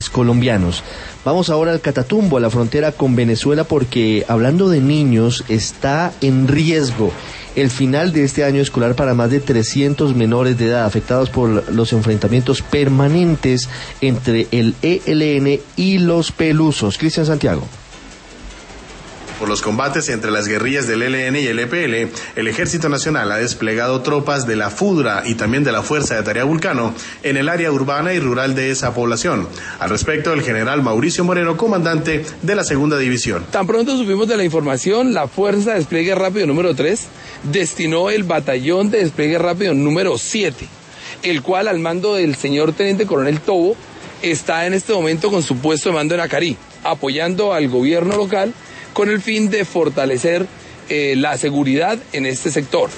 colombianos. Vamos ahora al Catatumbo, a la frontera con Venezuela, porque hablando de niños, está en riesgo el final de este año escolar para más de 300 menores de edad afectados por los enfrentamientos permanentes entre el ELN y los Pelusos. Cristian Santiago. Por los combates entre las guerrillas del ELN y el EPL, el Ejército Nacional ha desplegado tropas de la FUDRA y también de la Fuerza de Tarea Vulcano en el área urbana y rural de esa población. Al respecto, el general Mauricio Moreno, comandante de la Segunda División. Tan pronto supimos de la información, la Fuerza de Despliegue Rápido número 3 destinó el Batallón de Despliegue Rápido número 7, el cual al mando del señor Teniente Coronel Tobo está en este momento con su puesto de mando en Acarí, apoyando al gobierno local con el fin de fortalecer la seguridad en este sector.